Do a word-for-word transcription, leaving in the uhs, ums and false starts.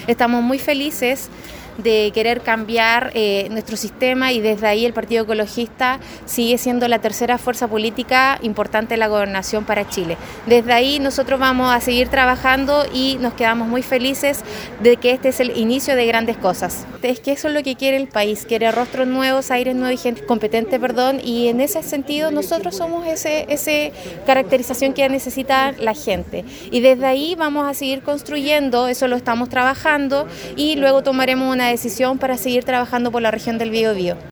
Estamos muy felices de querer cambiar eh, nuestro sistema y desde ahí el Partido Ecologista sigue siendo la tercera fuerza política importante de la gobernación para Chile. Desde ahí nosotros vamos a seguir trabajando y nos quedamos muy felices de que este es el inicio de grandes cosas. Es que eso es lo que quiere el país, quiere rostros nuevos, aires nuevos y gente competente, perdón, y en ese sentido nosotros somos ese, ese caracterización que necesita la gente. Y desde ahí vamos a seguir construyendo, eso lo estamos trabajando y luego tomaremos una decisión para seguir trabajando por la región del Biobío.